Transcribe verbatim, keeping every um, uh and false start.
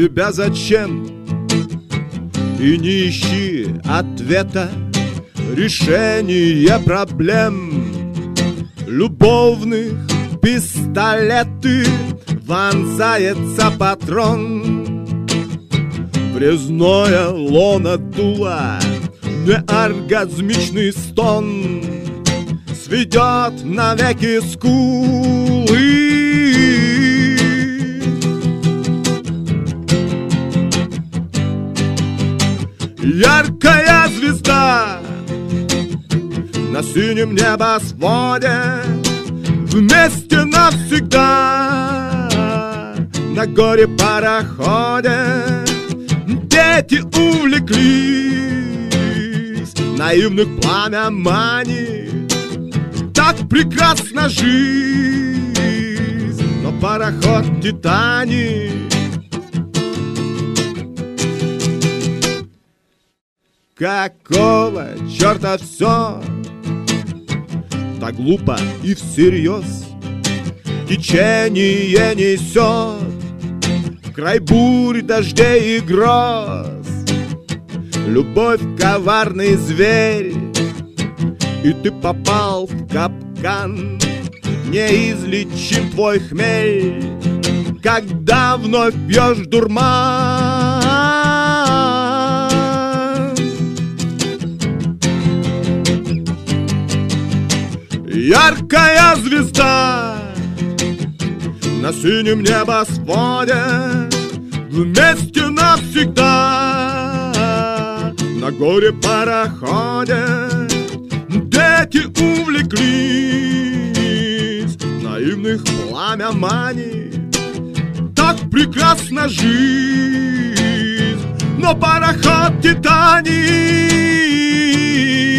тебя зачем, и не ищи ответа, решение проблем любовных пистолеты. Вонзается патрон в резное лоно дула, неоргазмичный стон сведет навеки скулы. Яркая звезда на синем небосводе, вместе навсегда на горе-пароходе. Дети увлеклись, наивных пламя манит, так прекрасна жизнь, но пароход Титаник. Какого черта все так глупо и всерьез течение несет в край бурь, дождей и гроз? Любовь — коварный зверь, и ты попал в капкан. Неизлечим твой хмель, когда вновь пьешь дурман. Яркая звезда на синем небосводе, вместе навсегда на горе-пароходе. Дети увлеклись, наивных пламя манит, так прекрасна жизнь, но пароход Титаник.